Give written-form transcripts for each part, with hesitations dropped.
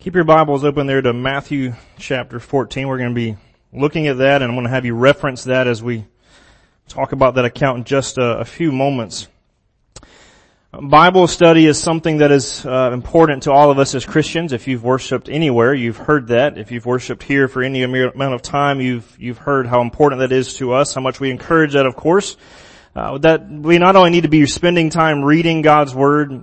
Keep your Bibles open there to Matthew chapter 14. We're going to be looking at that, and I'm going to have you reference that as we talk about that account in just a few moments. Bible study is something that is important to all of us as Christians. If you've worshiped anywhere, you've heard that. If you've worshiped here for any amount of time, you've heard how important that is to us, how much we encourage that, of course. That we not only need to be spending time reading God's Word,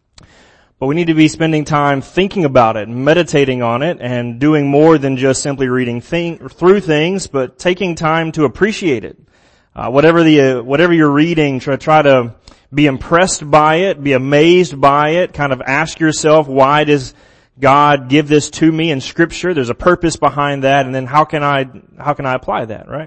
but we need to be spending time thinking about it, meditating on it, and doing more than just simply reading through things, but taking time to appreciate it. Whatever you're reading, try to be impressed by it, be amazed by it, kind of ask yourself, why does God give this to me in Scripture? There's a purpose behind that, and then how can I apply that, right?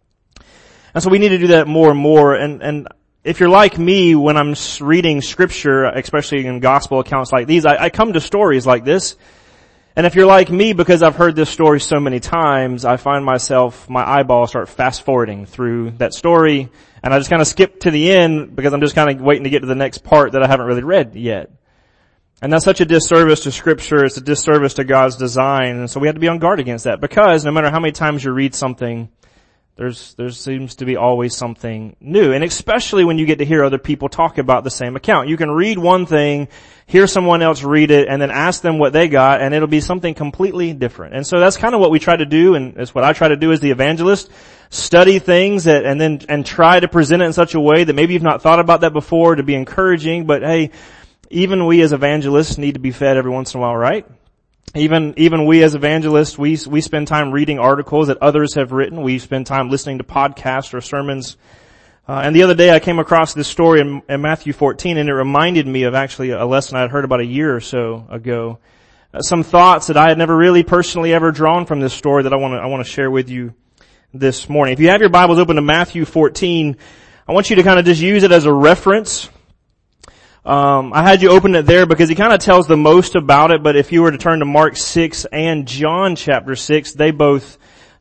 And so we need to do that more and more, and if you're like me, when I'm reading Scripture, especially in gospel accounts like these, I come to stories like this. And if you're like me, because I've heard this story so many times, I find myself, my eyeballs start fast forwarding through that story, and I just kind of skip to the end because I'm just kind of waiting to get to the next part that I haven't really read yet. And that's such a disservice to Scripture. It's a disservice to God's design. And so we have to be on guard against that, because no matter how many times you read something, there seems to be always something new. And especially when you get to hear other people talk about the same account. You can read one thing, hear someone else read it, and then ask them what they got, and it'll be something completely different. And so that's kind of what we try to do, and it's what I try to do as the evangelist. Study things and try to present it in such a way that maybe you've not thought about that before, to be encouraging. But hey, even we as evangelists need to be fed every once in a while, right? Even we as evangelists, we spend time reading articles that others have written. We spend time listening to podcasts or sermons. And the other day I came across this story in Matthew 14, and it reminded me of actually a lesson I had heard about a year or so ago. Some thoughts that I had never really personally ever drawn from this story that I want to share with you this morning. If you have your Bibles open to Matthew 14, I want you to kind of just use it as a reference. I had you open it there because he kind of tells the most about it, but if you were to turn to Mark 6 and John chapter 6, they both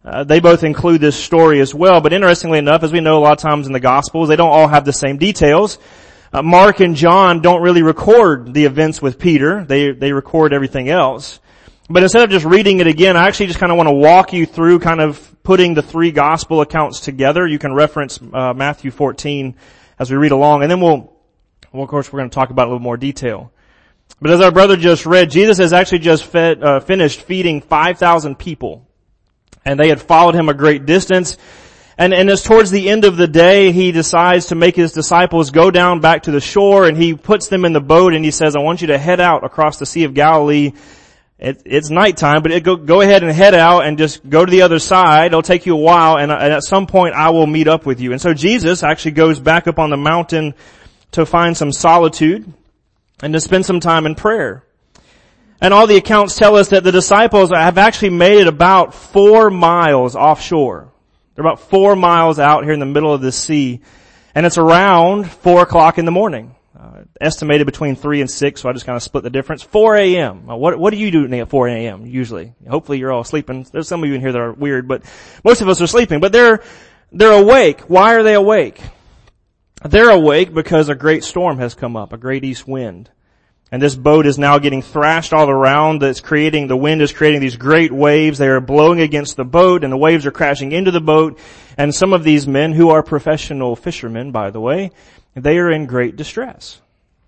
include this story as well. But interestingly enough, as we know a lot of times in the Gospels, they don't all have the same details. Mark and John don't really record the events with Peter. They record everything else. But instead of just reading it again, I actually just kind of want to walk you through kind of putting the three Gospel accounts together. You can reference Matthew 14 as we read along, and then well, of course, we're going to talk about it in a little more detail. But as our brother just read, Jesus has actually just finished feeding 5,000 people. And they had followed him a great distance. And as towards the end of the day, he decides to make his disciples go down back to the shore, and he puts them in the boat, and he says, I want you to head out across the Sea of Galilee. It's nighttime, but go ahead and head out and just go to the other side. It'll take you a while, and at some point I will meet up with you. And so Jesus actually goes back up on the mountain to find some solitude and to spend some time in prayer. And all the accounts tell us that the disciples have actually made it about 4 miles offshore. They're about 4 miles out here in the middle of the sea. And it's around 4 o'clock in the morning. Estimated between 3 and 6, so I just kind of split the difference. 4 a.m. What do you do at 4 a.m. usually? Hopefully you're all sleeping. There's some of you in here that are weird, but most of us are sleeping. But they're awake. Why are they awake? They're awake because a great storm has come up, a great east wind. And this boat is now getting thrashed all around. The wind is creating these great waves. They are blowing against the boat, and the waves are crashing into the boat. And some of these men, who are professional fishermen, by the way, they are in great distress.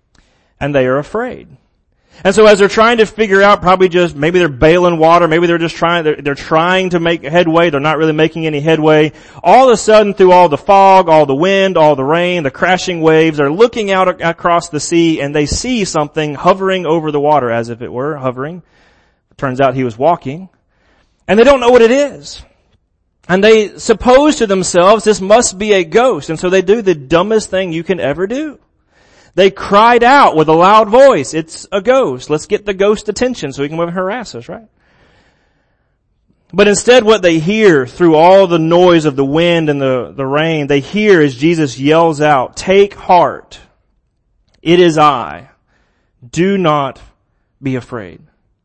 And they are afraid. And so as they're trying to figure out, maybe they're bailing water, maybe they're trying to make headway, they're not really making any headway. All of a sudden, through all the fog, all the wind, all the rain, the crashing waves, they're looking out across the sea, and they see something hovering over the water, as if it were hovering. It turns out he was walking. And they don't know what it is. And they suppose to themselves, this must be a ghost. And so they do the dumbest thing you can ever do. They cried out with a loud voice, it's a ghost. Let's get the ghost attention so he can harass us, right? But instead what they hear through all the noise of the wind and the rain, they hear as Jesus yells out, take heart. It is I. Do not be afraid.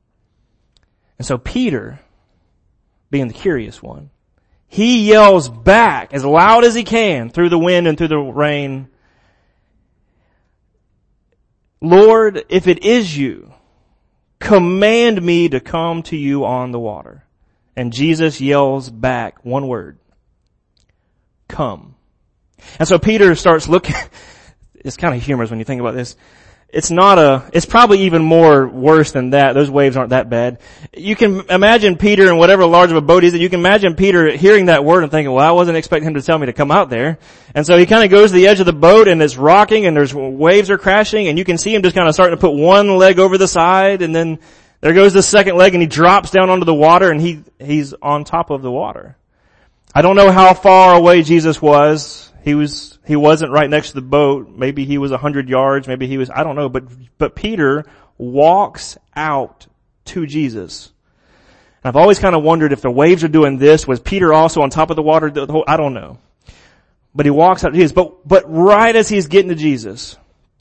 And so Peter, being the curious one, he yells back as loud as he can through the wind and through the rain, Lord, if it is you, command me to come to you on the water. And Jesus yells back one word. Come. And so Peter starts looking. It's kind of humorous when you think about this. It's probably even more worse than that. Those waves aren't that bad. You can imagine Peter in whatever large of a boat he's in. You can imagine Peter hearing that word and thinking, well, I wasn't expecting him to tell me to come out there. And so he kind of goes to the edge of the boat and it's rocking and there's waves are crashing and you can see him just kind of starting to put one leg over the side and then there goes the second leg and he drops down onto the water and he's on top of the water. I don't know how far away Jesus was. He wasn't right next to the boat. Maybe he was 100 yards. Maybe he was, I don't know. But Peter walks out to Jesus. And I've always kind of wondered if the waves are doing this. Was Peter also on top of the water? I don't know. But he walks out to Jesus. But right as he's getting to Jesus,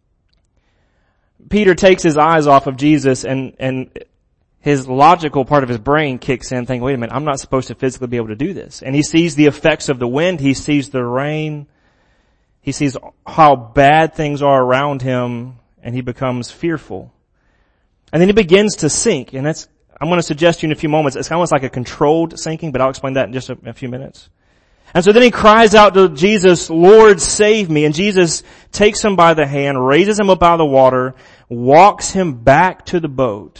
Peter takes his eyes off of Jesus and his logical part of his brain kicks in thinking, wait a minute, I'm not supposed to physically be able to do this. And he sees the effects of the wind. He sees the rain. He sees how bad things are around him and he becomes fearful. And then he begins to sink. And I'm going to suggest to you in a few moments, it's almost like a controlled sinking, but I'll explain that in just a few minutes. And so then he cries out to Jesus, Lord, save me. And Jesus takes him by the hand, raises him up out of the water, walks him back to the boat,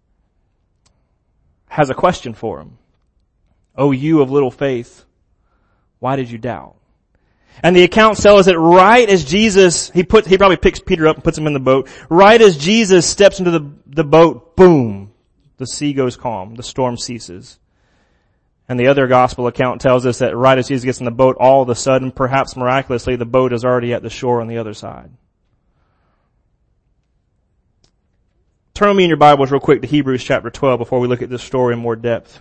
has a question for him. Oh, you of little faith, why did you doubt? And the accounts tell us that right as Jesus, he probably picks Peter up and puts him in the boat. Right as Jesus steps into the boat, boom, the sea goes calm, the storm ceases. And the other gospel account tells us that right as Jesus gets in the boat, all of a sudden, perhaps miraculously, the boat is already at the shore on the other side. Turn with me in your Bibles real quick to Hebrews chapter 12 before we look at this story in more depth.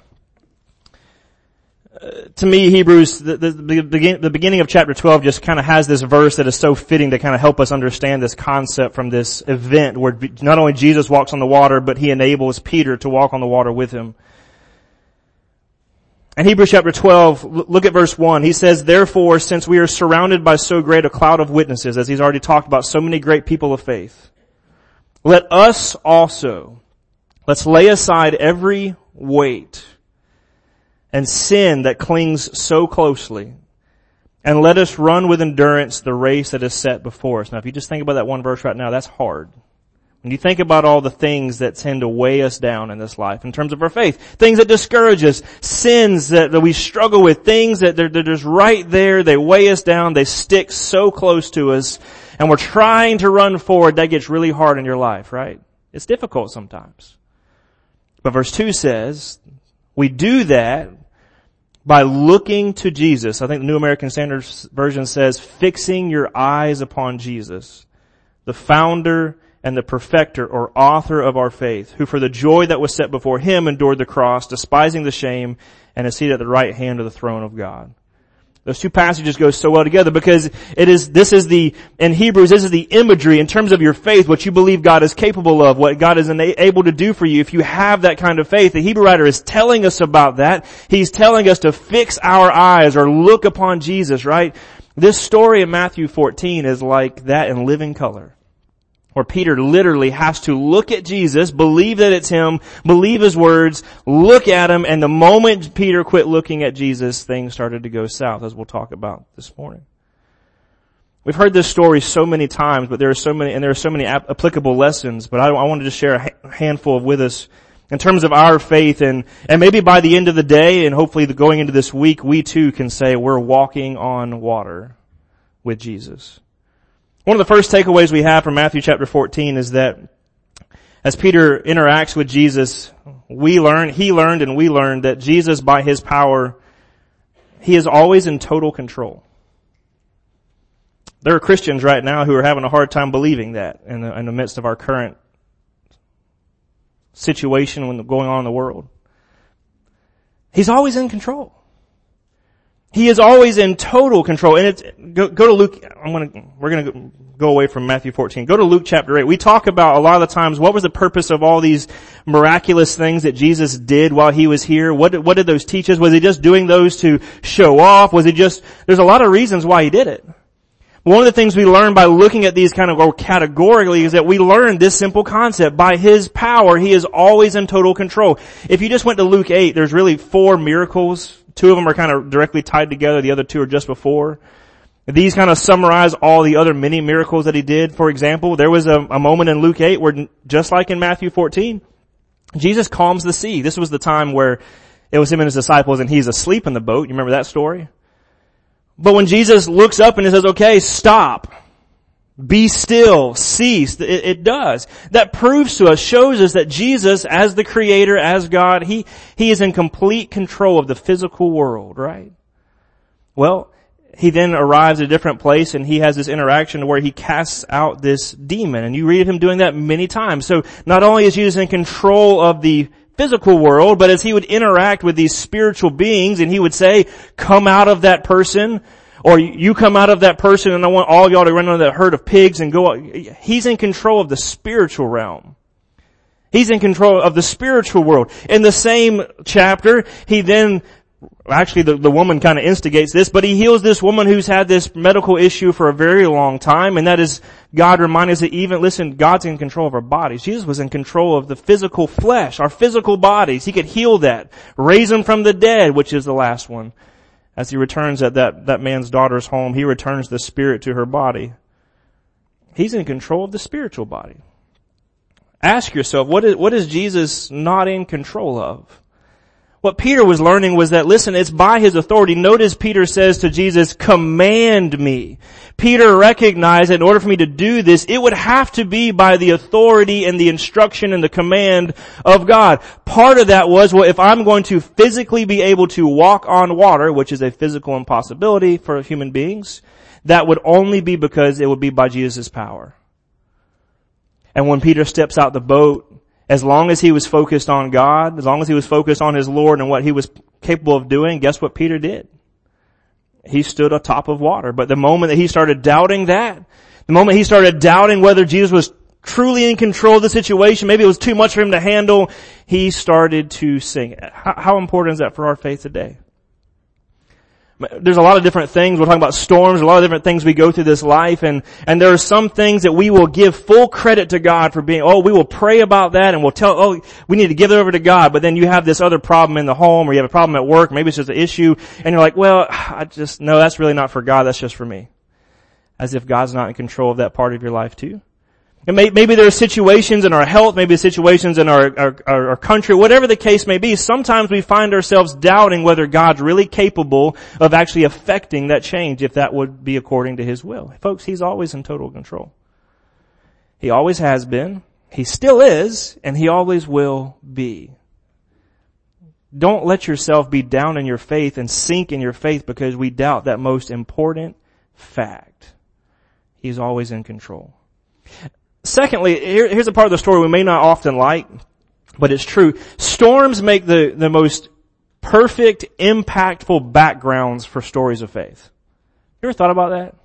To me, Hebrews, the beginning of chapter 12 just kind of has this verse that is so fitting to kind of help us understand this concept from this event where not only Jesus walks on the water, but he enables Peter to walk on the water with him. In Hebrews chapter 12, look at verse 1. He says, therefore, since we are surrounded by so great a cloud of witnesses, as he's already talked about, so many great people of faith, let us also, let's lay aside every weight and sin that clings so closely, and let us run with endurance the race that is set before us. Now, if you just think about that one verse right now, that's hard. When you think about all the things that tend to weigh us down in this life in terms of our faith, things that discourage us, sins that we struggle with, things that they're just right there, they weigh us down, they stick so close to us, and we're trying to run forward, that gets really hard in your life, right? It's difficult sometimes. But verse 2 says, we do that by looking to Jesus. I think the New American Standard Version says, fixing your eyes upon Jesus, the founder and the perfecter or author of our faith, who for the joy that was set before him endured the cross, despising the shame, and is seated at the right hand of the throne of God. Those two passages go so well together because in Hebrews, this is the imagery in terms of your faith, what you believe God is capable of, what God is able to do for you if you have that kind of faith. The Hebrew writer is telling us about that. He's telling us to fix our eyes or look upon Jesus, right? This story in Matthew 14 is like that in living color, where Peter literally has to look at Jesus, believe that it's him, believe his words, look at him, and the moment Peter quit looking at Jesus, things started to go south, as we'll talk about this morning. We've heard this story so many times, but there are so many applicable lessons, but I wanted to share a handful with us in terms of our faith, and maybe by the end of the day, and hopefully going into this week, we too can say we're walking on water with Jesus. One of the first takeaways we have from Matthew chapter 14 is that as Peter interacts with Jesus, he learned that Jesus, by his power, he is always in total control. There are Christians right now who are having a hard time believing that in the midst of our current situation going on in the world. He's always in control. He is always in total control. And go to Luke. We're gonna go away from Matthew 14. Go to Luke chapter 8. We talk about a lot of the times what was the purpose of all these miraculous things that Jesus did while he was here. What did those teach us? Was he just doing those to show off? There's a lot of reasons why he did it. One of the things we learn by looking at these kind of, or categorically, is that we learn this simple concept. By His power, He is always in total control. If you just went to Luke 8, there's really 4 miracles. 2 of them are kind of directly tied together. The other 2 are just before. These kind of summarize all the other many miracles that He did. For example, there was a moment in Luke 8 where, just like in Matthew 14, Jesus calms the sea. This was the time where it was Him and His disciples and He's asleep in the boat. You remember that story? But when Jesus looks up and He says, okay, stop, be still, cease, it does. That proves to us, shows us that Jesus, as the Creator, as God, He is in complete control of the physical world, right? Well, He then arrives at a different place and He has this interaction where He casts out this demon. And you read of Him doing that many times. So not only is Jesus in control of the physical world, but as He would interact with these spiritual beings and He would say, come out of that person, or you come out of that person and I want all y'all to run under that herd of pigs and go out. He's in control of the spiritual realm. He's in control of the spiritual world. In the same chapter, He then, actually the woman kind of instigates this, but He heals this woman who's had this medical issue for a very long time, and that is God reminding us that listen, God's in control of our bodies. Jesus was in control of the physical flesh, our physical bodies. He could heal that, raise them from the dead, which is the last one. As He returns at that man's daughter's home, He returns the spirit to her body. He's in control of the spiritual body. Ask yourself, what is Jesus not in control of? What Peter was learning was that, listen, it's by His authority. Notice Peter says to Jesus, command me. Peter recognized that in order for me to do this, it would have to be by the authority and the instruction and the command of God. Part of that was, well, if I'm going to physically be able to walk on water, which is a physical impossibility for human beings, that would only be because it would be by Jesus' power. And when Peter steps out the boat, as long as he was focused on God, as long as he was focused on his Lord and what He was capable of doing, guess what Peter did? He stood atop of water. But the moment that he started doubting that, the moment he started doubting whether Jesus was truly in control of the situation, maybe it was too much for him to handle, he started to sink. How important is that for our faith today? There's a lot of different things. We're talking about storms, a lot of different things we go through this life, and there are some things that we will give full credit to God for being, we will pray about that and we'll tell, we need to give it over to God, but then you have this other problem in the home, or you have a problem at work, maybe it's just an issue, and you're like, no, that's really not for God, that's just for me. As if God's not in control of that part of your life too. And maybe there are situations in our health, maybe situations in our country, whatever the case may be. Sometimes we find ourselves doubting whether God's really capable of actually affecting that change, if that would be according to His will. Folks, He's always in total control. He always has been, He still is, and He always will be. Don't let yourself be down in your faith and sink in your faith because we doubt that most important fact. He's always in control. Secondly, here's a part of the story we may not often like, but it's true. Storms make the most perfect, impactful backgrounds for stories of faith. You ever thought about that?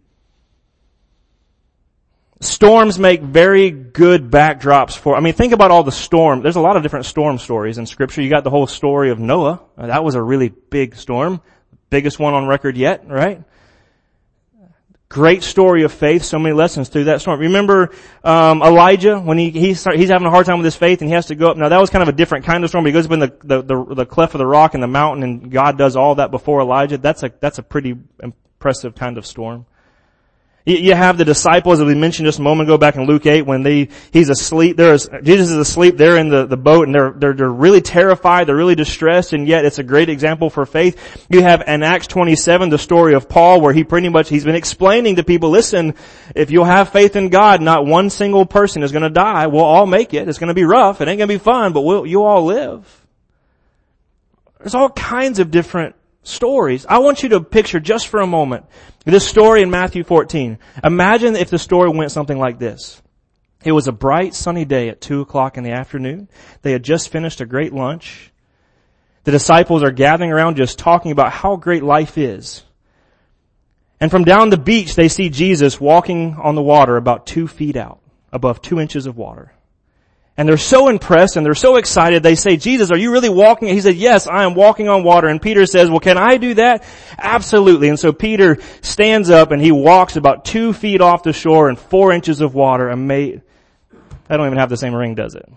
Storms make very good backdrops think about all the storm. There's a lot of different storm stories in Scripture. You got the whole story of Noah. That was a really big storm. Biggest one on record yet, right? Great story of faith, so many lessons through that storm. Remember Elijah, when he's having a hard time with his faith and he has to go up. Now that was kind of a different kind of storm. He goes up in the cleft of the rock in the mountain and God does all that before Elijah. That's a pretty impressive kind of storm. You have the disciples that we mentioned just a moment ago back in Luke 8 when he's asleep. Jesus is asleep. They're in the boat and they're really terrified. They're really distressed, and yet it's a great example for faith. You have in Acts 27 the story of Paul where he's been explaining to people, listen, if you'll have faith in God, not one single person is going to die. We'll all make it. It's going to be rough. It ain't going to be fun, but you'll all live. There's all kinds of different stories. I want you to picture just for a moment this story in Matthew 14. Imagine if the story went something like this. It was a bright sunny day at 2:00 in the afternoon. They had just finished a great lunch. The disciples are gathering around just talking about how great life is. And from down the beach they see Jesus walking on the water about 2 feet out, above 2 inches of water. And they're so impressed and they're so excited. They say, Jesus, are you really walking? He said, yes, I am walking on water. And Peter says, well, can I do that? Absolutely. And so Peter stands up and he walks about 2 feet off the shore in 4 inches of water. And that don't even have the same ring, does it?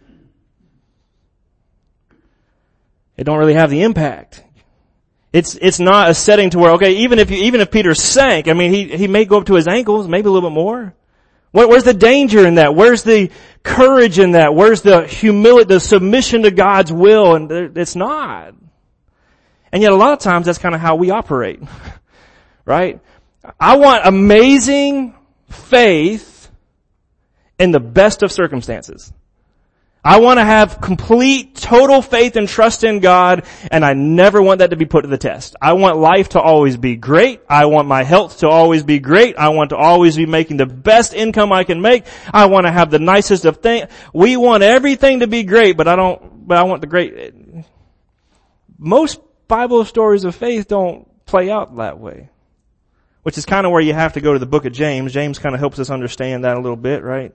It don't really have the impact. It's not a setting to where, okay, even if Peter sank, I mean, he may go up to his ankles, maybe a little bit more. Where's the danger in that? Where's the courage in that? Where's the humility, the submission to God's will? And it's not. And yet a lot of times that's kind of how we operate. Right? I want amazing faith in the best of circumstances. I want to have complete, total faith and trust in God, and I never want that to be put to the test. I want life to always be great. I want my health to always be great. I want to always be making the best income I can make. I want to have the nicest of things. We want everything to be great, but I want the great. Most Bible stories of faith don't play out that way. Which is kind of where you have to go to the book of James. James kind of helps us understand that a little bit, right?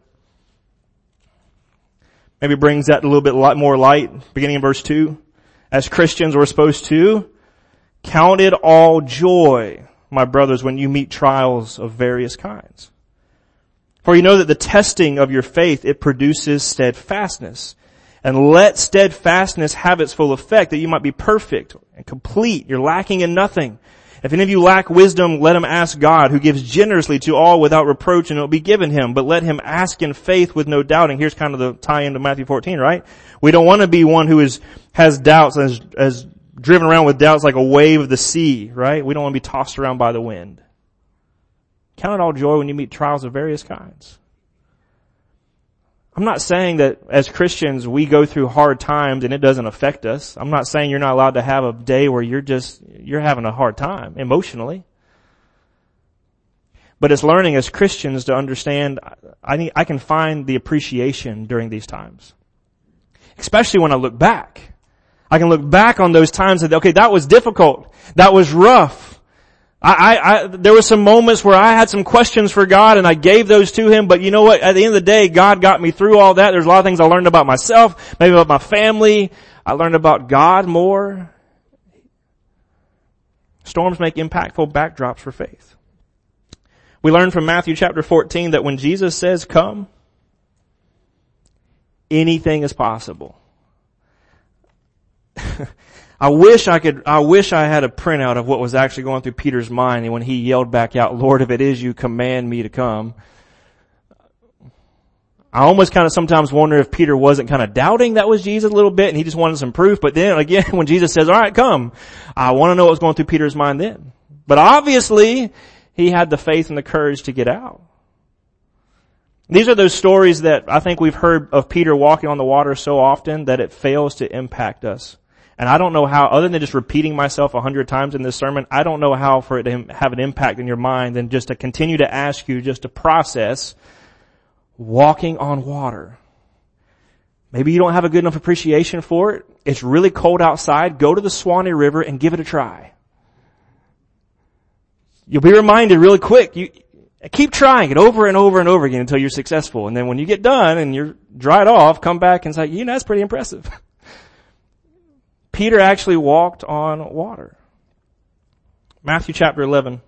Maybe brings that a little bit more light, beginning in verse 2. As Christians, we're supposed to count it all joy, my brothers, when you meet trials of various kinds. For you know that the testing of your faith, it produces steadfastness. And let steadfastness have its full effect, that you might be perfect and complete. You're lacking in nothing. If any of you lack wisdom, let him ask God, who gives generously to all without reproach, and it will be given him. But let him ask in faith with no doubting. Here's kind of the tie into Matthew 14, right? We don't want to be one who has doubts, as driven around with doubts like a wave of the sea, right? We don't want to be tossed around by the wind. Count it all joy when you meet trials of various kinds. I'm not saying that as Christians we go through hard times and it doesn't affect us. I'm not saying you're not allowed to have a day where you're having a hard time emotionally. But it's learning as Christians to understand I can find the appreciation during these times. Especially when I look back. I can look back on those times and okay, that was difficult. That was rough. There were some moments where I had some questions for God and I gave those to Him, but you know what? At the end of the day, God got me through all that. There's a lot of things I learned about myself, maybe about my family. I learned about God more. Storms make impactful backdrops for faith. We learn from Matthew chapter 14 that when Jesus says come, anything is possible. I wish I had a printout of what was actually going through Peter's mind and when he yelled back out, Lord, if it is you, command me to come. I almost kind of sometimes wonder if Peter wasn't kind of doubting that was Jesus a little bit and he just wanted some proof. But then again, when Jesus says, all right, come, I want to know what was going through Peter's mind then. But obviously, he had the faith and the courage to get out. These are those stories that I think we've heard of Peter walking on the water so often that it fails to impact us. And I don't know how, other than just repeating myself 100 times in this sermon, I don't know how for it to have an impact in your mind than just to continue to ask you just to process walking on water. Maybe you don't have a good enough appreciation for it. It's really cold outside. Go to the Swanee River and give it a try. You'll be reminded really quick. You keep trying it over and over and over again until you're successful. And then when you get done and you're dried off, come back and say, that's pretty impressive. Peter actually walked on water. Matthew chapter 11.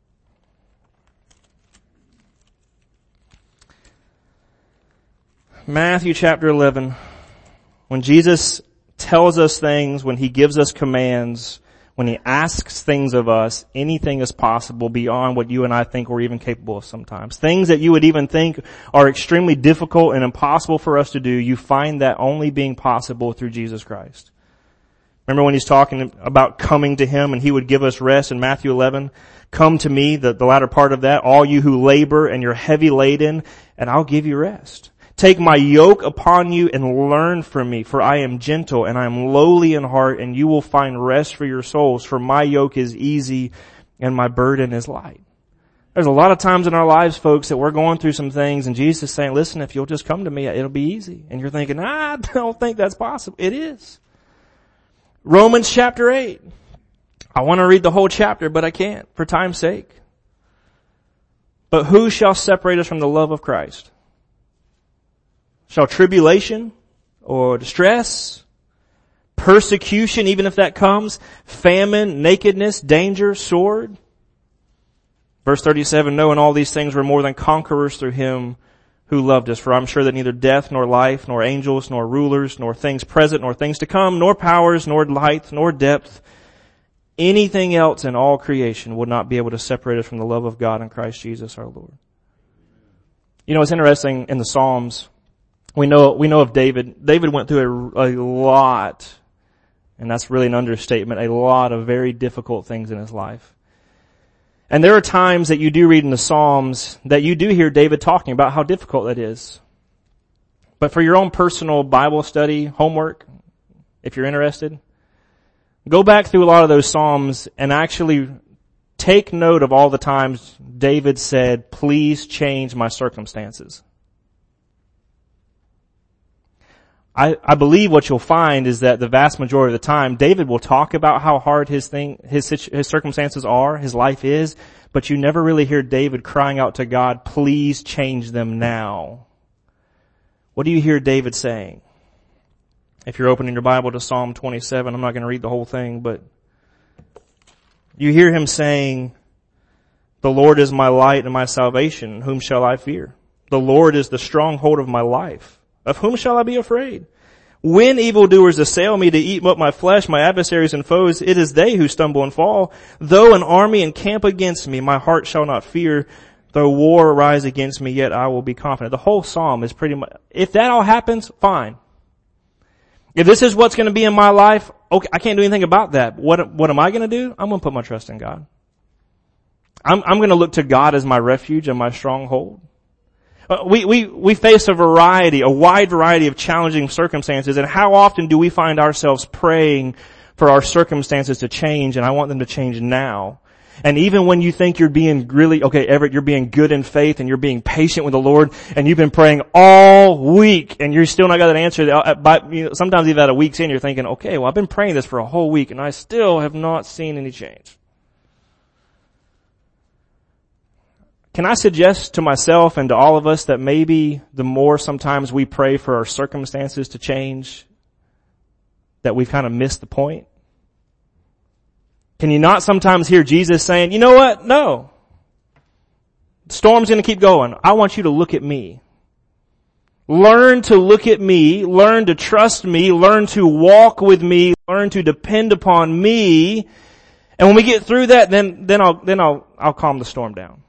Matthew chapter 11. When Jesus tells us things, when He gives us commands, when He asks things of us, anything is possible beyond what you and I think we're even capable of sometimes. Things that you would even think are extremely difficult and impossible for us to do, you find that only being possible through Jesus Christ. Remember when He's talking about coming to Him and He would give us rest in Matthew 11? Come to me, the latter part of that, all you who labor and you're heavy laden, and I'll give you rest. Take my yoke upon you and learn from me, for I am gentle and I am lowly in heart, and you will find rest for your souls, for my yoke is easy and my burden is light. There's a lot of times in our lives, folks, that we're going through some things and Jesus is saying, listen, if you'll just come to me, it'll be easy. And you're thinking, I don't think that's possible. It is. Romans chapter 8. I want to read the whole chapter, but I can't for time's sake. But who shall separate us from the love of Christ? shall tribulation or distress, persecution, even if that comes, famine, nakedness, danger, sword. Verse 37, no, in all these things we're more than conquerors through him who loved us. For I'm sure that neither death, nor life, nor angels, nor rulers, nor things present, nor things to come, nor powers, nor height, nor depth, anything else in all creation would not be able to separate us from the love of God in Christ Jesus our Lord. You know, it's interesting in the Psalms, we know of David. David went through a lot, and that's really an understatement, a lot of very difficult things in his life. And there are times that you do read in the Psalms that you do hear David talking about how difficult that is. But for your own personal Bible study, homework, if you're interested, go back through a lot of those Psalms and actually take note of all the times David said, please change my circumstances. I believe what you'll find is that the vast majority of the time, David will talk about how hard his circumstances are, his life is, but you never really hear David crying out to God, please change them now. What do you hear David saying? If you're opening your Bible to Psalm 27, I'm not going to read the whole thing, but you hear him saying, the Lord is my light and my salvation. Whom shall I fear? The Lord is the stronghold of my life. Of whom shall I be afraid? When evildoers assail me to eat up my flesh, my adversaries and foes, it is they who stumble and fall. Though an army encamp against me, my heart shall not fear. Though war arise against me, yet I will be confident. The whole psalm is pretty much, if that all happens, fine. If this is what's going to be in my life, okay, I can't do anything about that. What am I going to do? I'm going to put my trust in God. I'm going to look to God as my refuge and my stronghold. We face a wide variety of challenging circumstances, and how often do we find ourselves praying for our circumstances to change, and I want them to change now. And even when you think you're being really, okay, Everett, you're being good in faith and you're being patient with the Lord, and you've been praying all week and you're still not got an answer, sometimes even at a week's in, you're thinking, okay, well, I've been praying this for a whole week and I still have not seen any change. Can I suggest to myself and to all of us that maybe the more sometimes we pray for our circumstances to change, that we've kind of missed the point? Can you not sometimes hear Jesus saying, you know what? No. The storm's going to keep going. I want you to look at me. Learn to look at me. Learn to trust me. Learn to walk with me. Learn to depend upon me. And when we get through that, then I'll calm the storm down.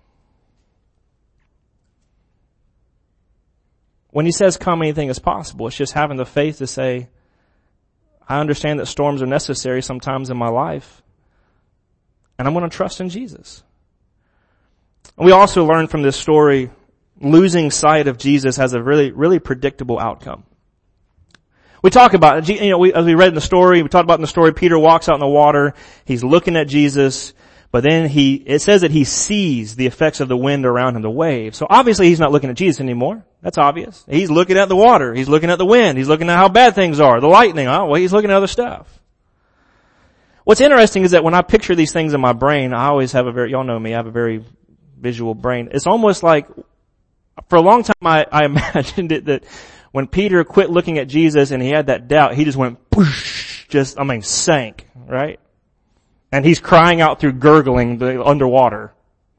When he says come, anything is possible, it's just having the faith to say, I understand that storms are necessary sometimes in my life, and I'm going to trust in Jesus. And we also learn from this story, losing sight of Jesus has a really, really predictable outcome. We talk about, as we read in the story, we talked about in the story, Peter walks out in the water, he's looking at Jesus, but then it says that he sees the effects of the wind around him, the waves. So obviously he's not looking at Jesus anymore. That's obvious. He's looking at the water. He's looking at the wind. He's looking at how bad things are, the lightning. Oh, well, he's looking at other stuff. What's interesting is that when I picture these things in my brain, I always have y'all know me, I have a very visual brain. It's almost like, for a long time I imagined it that when Peter quit looking at Jesus and he had that doubt, he just went, poosh, sank, right? And he's crying out through gurgling underwater.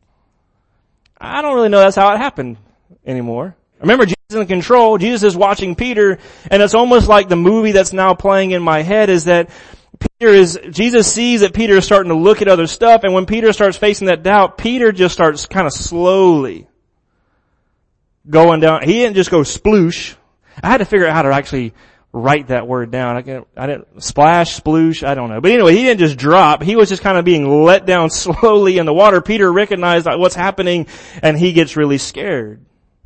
I don't really know that's how it happened anymore. Remember, Jesus is in control. Jesus is watching Peter, and it's almost like the movie that's now playing in my head is that Jesus sees that Peter is starting to look at other stuff, and when Peter starts facing that doubt, Peter just starts kind of slowly going down. He didn't just go sploosh. I had to figure out how to actually write that word down. I didn't splash, sploosh, I don't know. But anyway, he didn't just drop. He was just kind of being let down slowly in the water. Peter recognized what's happening, and he gets really scared.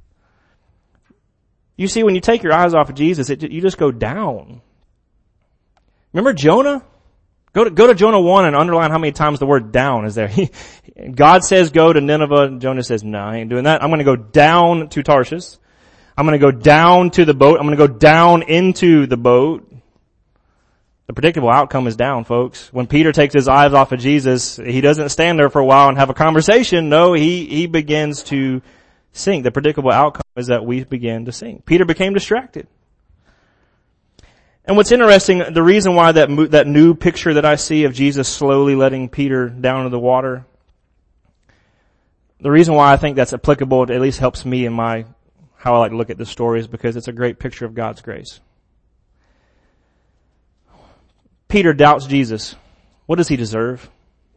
You see, when you take your eyes off of Jesus, you just go down. Remember Jonah? Go to Jonah 1 and underline how many times the word down is there. God says go to Nineveh, and Jonah says, no, I ain't doing that. I'm going to go down to Tarshish. I'm going to go down to the boat. I'm going to go down into the boat. The predictable outcome is down, folks. When Peter takes his eyes off of Jesus, he doesn't stand there for a while and have a conversation. No, he begins to sink. The predictable outcome is that we begin to sink. Peter became distracted. And what's interesting, the reason why that new picture that I see of Jesus slowly letting Peter down into the water, the reason why I think that's applicable, it at least helps me in how I like to look at this story, is because it's a great picture of God's grace. Peter doubts Jesus. What does he deserve?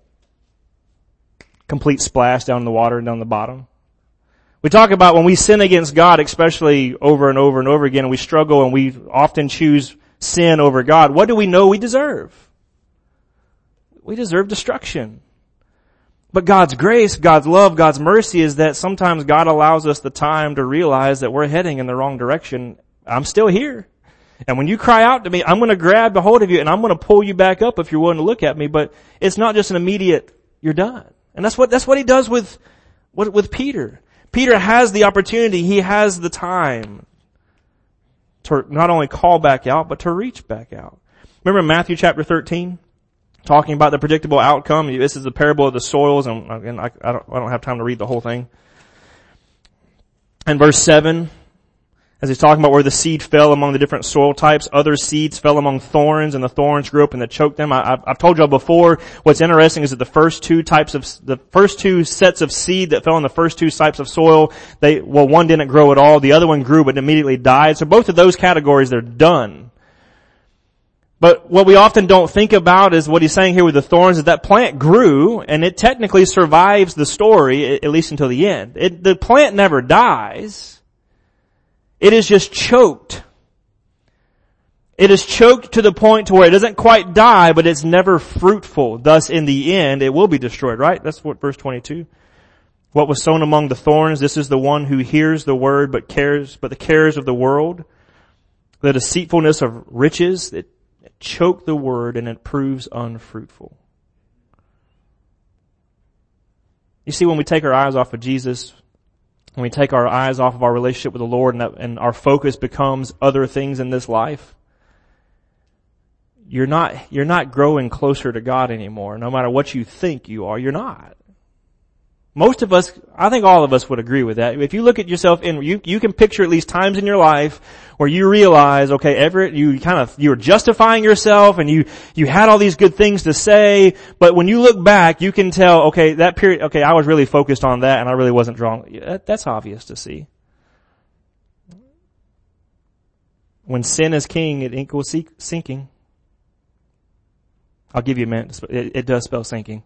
Complete splash down in the water and down the bottom. We talk about when we sin against God, especially over and over and over again, and we struggle and we often choose sin over God. What do we know we deserve? We deserve destruction. But God's grace, God's love, God's mercy is that sometimes God allows us the time to realize that we're heading in the wrong direction. I'm still here. And when you cry out to me, I'm going to grab a hold of you and I'm going to pull you back up if you're willing to look at me. But it's not just an immediate, you're done. And that's what he does with Peter. Peter has the opportunity, he has the time to not only call back out, but to reach back out. Remember Matthew chapter 13? Talking about the predictable outcome. This is the parable of the soils, and again, I don't have time to read the whole thing. And verse 7, as he's talking about where the seed fell among the different soil types, other seeds fell among thorns, and the thorns grew up and that choked them. I've told y'all before, what's interesting is that the first two sets of seed that fell in the first two types of soil, one didn't grow at all, the other one grew but immediately died. So both of those categories, they're done. But what we often don't think about is what he's saying here with the thorns is that plant grew and it technically survives the story, at least until the end. The plant never dies. It is just choked. It is choked to the point to where it doesn't quite die, but it's never fruitful. Thus, in the end, it will be destroyed, right? That's what verse 22. What was sown among the thorns, this is the one who hears the word, but the cares of the world, the deceitfulness of riches, it choke the word and it proves unfruitful. You see, when we take our eyes off of Jesus, when we take our eyes off of our relationship with the Lord and our focus becomes other things in this life, you're not growing closer to God anymore. No matter what you think you are, you're not. Most of us, I think all of us would agree with that. If you look at yourself you can picture at least times in your life where you realize, okay, Everett, you were justifying yourself and you had all these good things to say, but when you look back, you can tell, okay, that period, okay, I was really focused on that and I really wasn't drawn. That's obvious to see. When sin is king, it equals sinking. I'll give you a minute. It does spell sinking.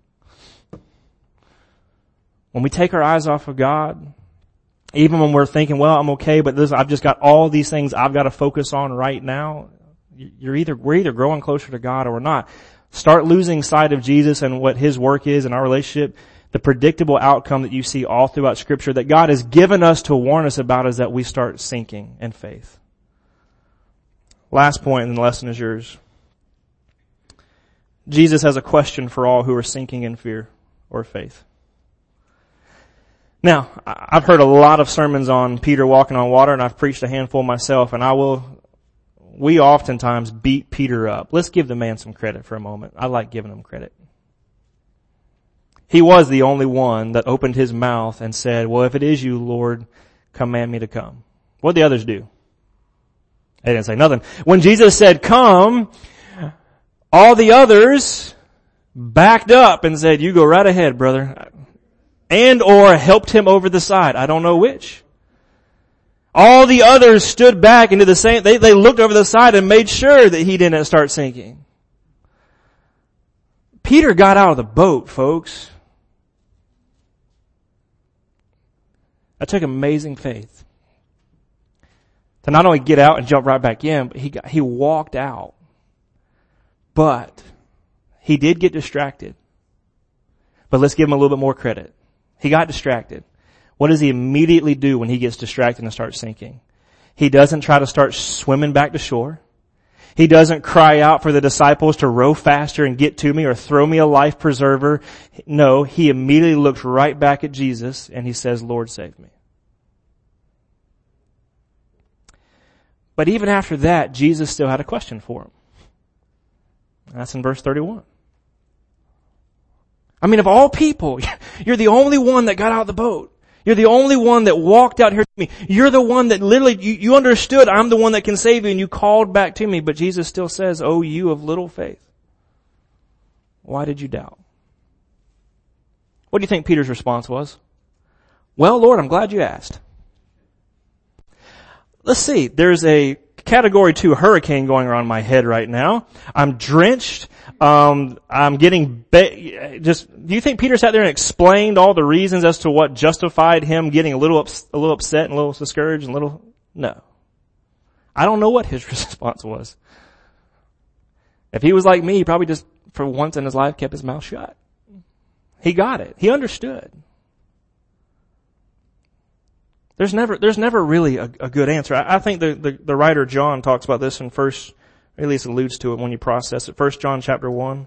When we take our eyes off of God, even when we're thinking, well, I'm okay, but I've just got all these things I've got to focus on right now, we're either growing closer to God or we're not. Start losing sight of Jesus and what His work is in our relationship. The predictable outcome that you see all throughout Scripture that God has given us to warn us about is that we start sinking in faith. Last point in the lesson is yours. Jesus has a question for all who are sinking in fear or faith. Now, I've heard a lot of sermons on Peter walking on water, and I've preached a handful myself, and we oftentimes beat Peter up. Let's give the man some credit for a moment. I like giving him credit. He was the only one that opened his mouth and said, well, if it is you, Lord, command me to come. What did the others do? They didn't say nothing. When Jesus said, come, all the others backed up and said, you go right ahead, brother. And or helped him over the side. I don't know which. All the others stood back into the same, they looked over the side and made sure that he didn't start sinking. Peter got out of the boat, folks. That took amazing faith. To not only get out and jump right back in, but he walked out. But he did get distracted. But let's give him a little bit more credit. He got distracted. What does he immediately do when he gets distracted and starts sinking? He doesn't try to start swimming back to shore. He doesn't cry out for the disciples to row faster and get to me or throw me a life preserver. No, he immediately looks right back at Jesus and he says, Lord, save me. But even after that, Jesus still had a question for him. That's in verse 31. I mean, of all people, you're the only one that got out of the boat. You're the only one that walked out here to me. You're the one that literally, you understood I'm the one that can save you, and you called back to me. But Jesus still says, oh, you of little faith. Why did you doubt? What do you think Peter's response was? Well, Lord, I'm glad you asked. Let's see. There's a Category 2 hurricane going around my head right now. I'm drenched. I'm getting do you think Peter sat there and explained all the reasons as to what justified him getting a little upset and a little discouraged and no. I don't know what his response was. If he was like me, he probably just, for once in his life, kept his mouth shut. He got it. He understood. There's never really a good answer. I think the writer John talks about this in first, or at least alludes to it when you process it. 1 John chapter 1.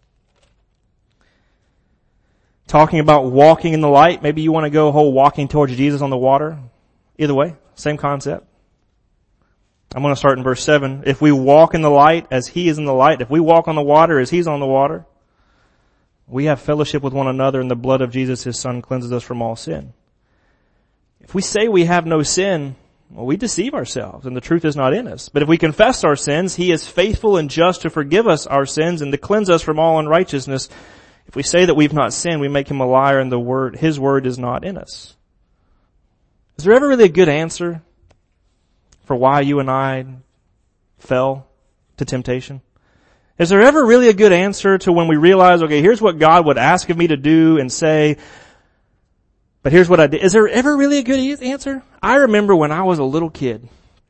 Talking about walking in the light. Maybe you want to go whole walking towards Jesus on the water. Either way, same concept. I'm going to start in verse 7. If we walk in the light as he is in the light, if we walk on the water as he's on the water, we have fellowship with one another, and the blood of Jesus, his son, cleanses us from all sin. If we say we have no sin, well, we deceive ourselves, and the truth is not in us. But if we confess our sins, he is faithful and just to forgive us our sins and to cleanse us from all unrighteousness. If we say that we've not sinned, we make him a liar, and his word is not in us. Is there ever really a good answer for why you and I fell to temptation? Is there ever really a good answer to when we realize, okay, here's what God would ask of me to do and say, but here's what I did. Is there ever really a good answer? I remember when I was a little kid,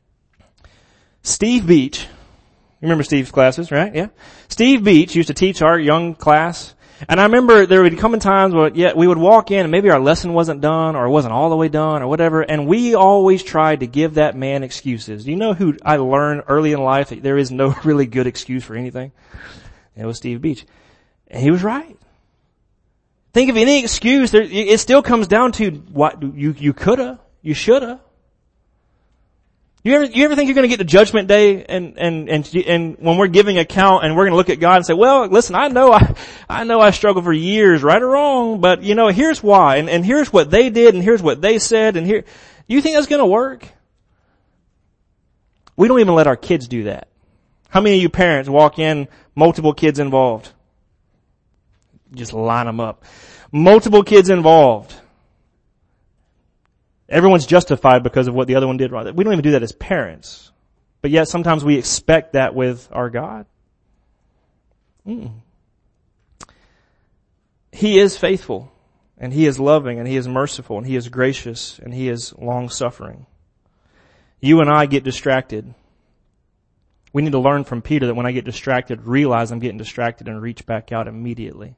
Steve Beach, you remember Steve's classes, right? Yeah. Steve Beach used to teach our young class. And I remember there would come in times where, we would walk in and maybe our lesson wasn't done or it wasn't all the way done or whatever. And we always tried to give that man excuses. You know who I learned early in life that there is no really good excuse for anything? It was Steve Beach. And he was right. Think of any excuse, it still comes down to what you coulda, you shoulda. You ever think you're going to get to Judgment Day and when we're giving account and we're going to look at God and say, well, listen, I know I struggled for years, right or wrong, but here's why, and here's what they did, and here's what they said, and here, you think that's going to work? We don't even let our kids do that. How many of you parents walk in, multiple kids involved? Just line them up. Multiple kids involved. Everyone's justified because of what the other one did right. We don't even do that as parents. But yet sometimes we expect that with our God. He is faithful, and he is loving, and he is merciful, and he is gracious, and he is long-suffering. You and I get distracted. We need to learn from Peter that when I get distracted, realize I'm getting distracted and reach back out immediately.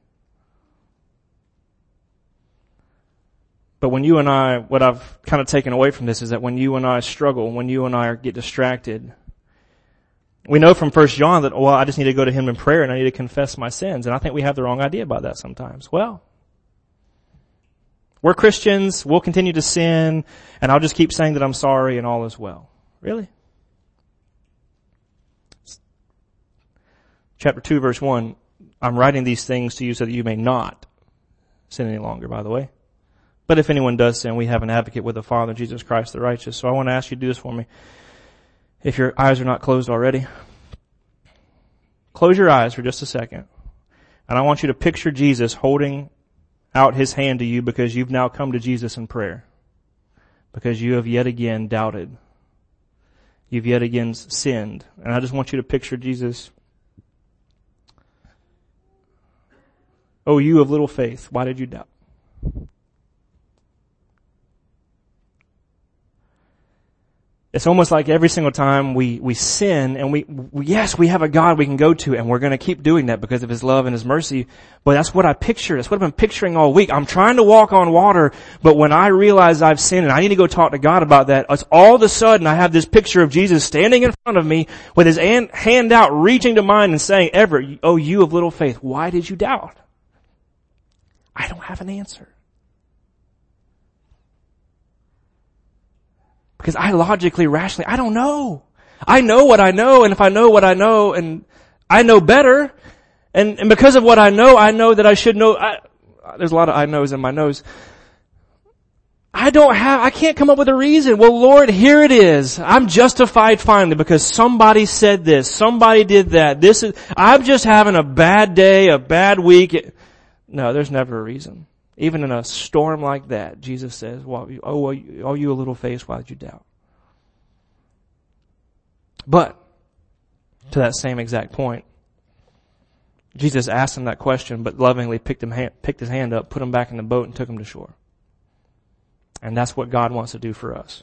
But when you and I, what I've kind of taken away from this is that when you and I struggle, when you and I get distracted, we know from 1 John that, I just need to go to him in prayer and I need to confess my sins. And I think we have the wrong idea about that sometimes. Well, we're Christians, we'll continue to sin, and I'll just keep saying that I'm sorry and all is well. Really? Chapter 2, verse 1, I'm writing these things to you so that you may not sin any longer, by the way. But if anyone does sin, we have an advocate with the Father, Jesus Christ the righteous. So I want to ask you to do this for me. If your eyes are not closed already, close your eyes for just a second. And I want you to picture Jesus holding out his hand to you because you've now come to Jesus in prayer. Because you have yet again doubted. You've yet again sinned. And I just want you to picture Jesus. Oh, you of little faith, why did you doubt? It's almost like every single time we sin and we have a God we can go to, and we're going to keep doing that because of his love and his mercy. But that's what I picture. That's what I've been picturing all week. I'm trying to walk on water, but when I realize I've sinned and I need to go talk to God about that, it's all of a sudden I have this picture of Jesus standing in front of me with his hand out, reaching to mine and saying, Everett, oh, you of little faith, why did you doubt? I don't have an answer. Because I logically, rationally, I don't know. I know what I know, and if I know what I know, and I know better, and because of what I know that I should know. There's a lot of I knows in my nose. I can't come up with a reason. Well, Lord, here it is. I'm justified finally because somebody said this, somebody did that. I'm just having a bad day, a bad week. No, there's never a reason. Even in a storm like that, Jesus says, oh, you a little faith, why did you doubt? But, to that same exact point, Jesus asked him that question, but lovingly picked his hand up, put him back in the boat, and took him to shore. And that's what God wants to do for us.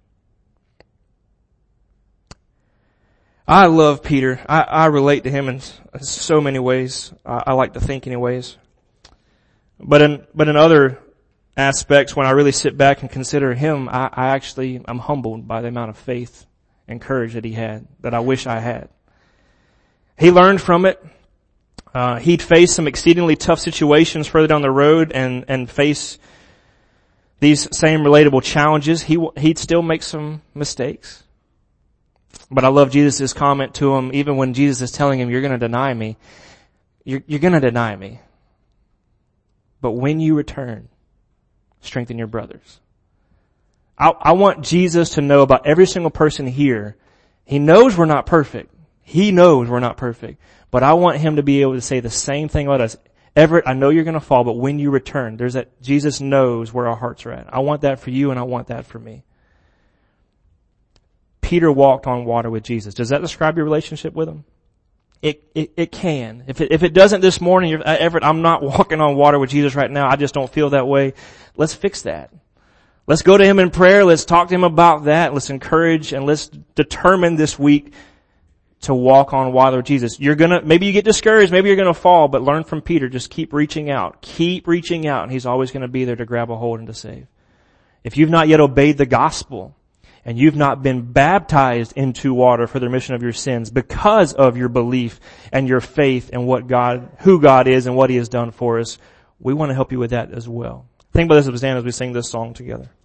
I love Peter. I relate to him in so many ways. I like to think anyways. But in other aspects, when I really sit back and consider him, I'm humbled by the amount of faith and courage that he had, that I wish I had. He learned from it. He'd face some exceedingly tough situations further down the road and face these same relatable challenges. He'd still make some mistakes. But I love Jesus' comment to him, even when Jesus is telling him, you're going to deny me. You're going to deny me. But when you return, strengthen your brothers. I want Jesus to know about every single person here. He knows we're not perfect. He knows we're not perfect. But I want him to be able to say the same thing about us. Everett, I know you're going to fall, but when you return, there's that Jesus knows where our hearts are at. I want that for you and I want that for me. Peter walked on water with Jesus. Does that describe your relationship with him? It can. If it doesn't this morning, Everett, I'm not walking on water with Jesus right now. I just don't feel that way. Let's fix that. Let's go to him in prayer. Let's talk to him about that. Let's encourage and let's determine this week to walk on water with Jesus. Maybe you get discouraged, maybe you're gonna fall, but learn from Peter. Just keep reaching out. Keep reaching out, and he's always gonna be there to grab a hold and to save. If you've not yet obeyed the gospel, and you've not been baptized into water for the remission of your sins because of your belief and your faith in who God is and what he has done for us, we want to help you with that as well. Think about this as we stand as we sing this song together.